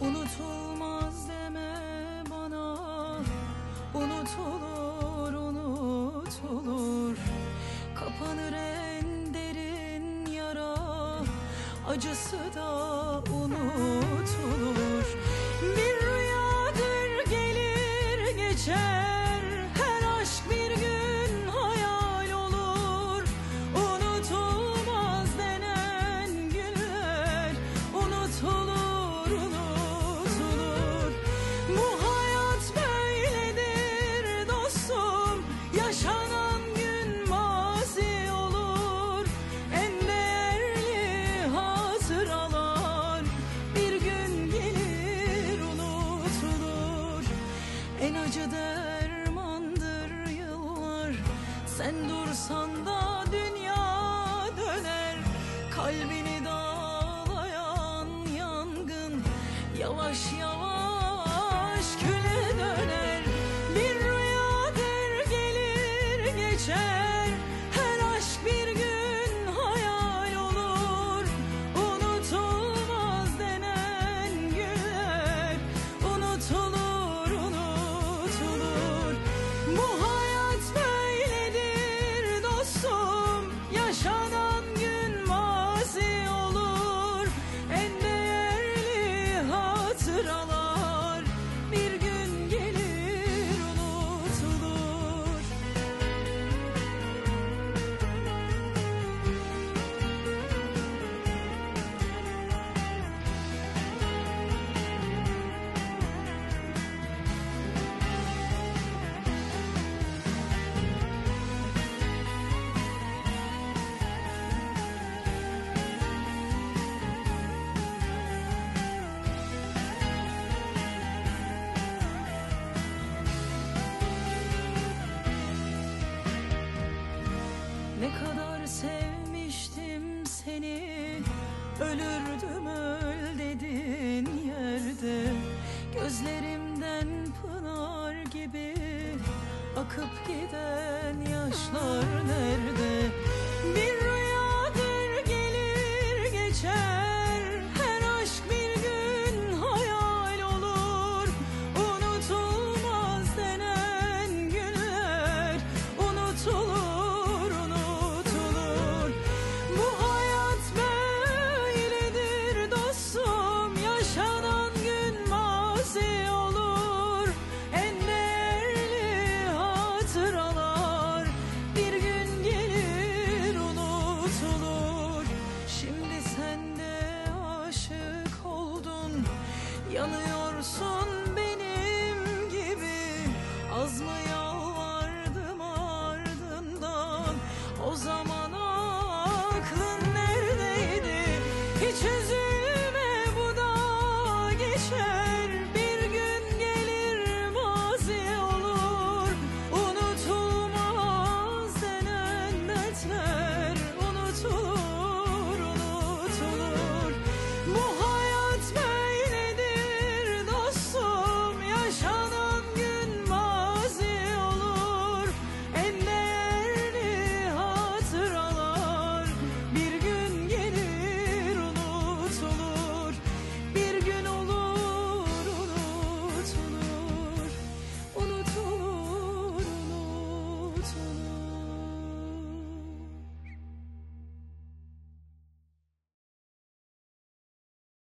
Unutulmaz deme bana, unutulur, unutulur. Kapanır en derin yara, acısı da unutulur. Bir rüyadır, gelir geçer, her aşk bir gün hayal olur. Unutulmaz denen günler unutulur, unutulur. Bu hayat böyledir dostum, yaşanan gün mazi olur. En değerli hatıralar bir gün gelir unutulur. En acı dermandır yıllar, sen dursan da dünya döner. Kalbini dağlayan yangın yavaş yavaş küle döner. Bir rüyadır, gelir geçer, her aşk bir gün hayal olur. Unutulmaz denen günler unutulur, unutulur. Bu hayat böyledir dostum, yaşanan gün mazi olur. En değerli hatıralar bir gün gelir unutulur. Ne kadar sevmiştim seni, ölürdüm öl dediğin yerde. Gözlerimden pınar gibi akıp giden yaşlar nerede? Bir rüyadır, gelir geçer, her aşk bir gün hayal olur. Unutulmaz denen günler unutulur, unutulur. Bu hayat böyledir dostum, yaşanan gün mazi olur. En değerli hatıralar bir gün gelir unutulur. Şimdi sen de aşık oldun, yanıyor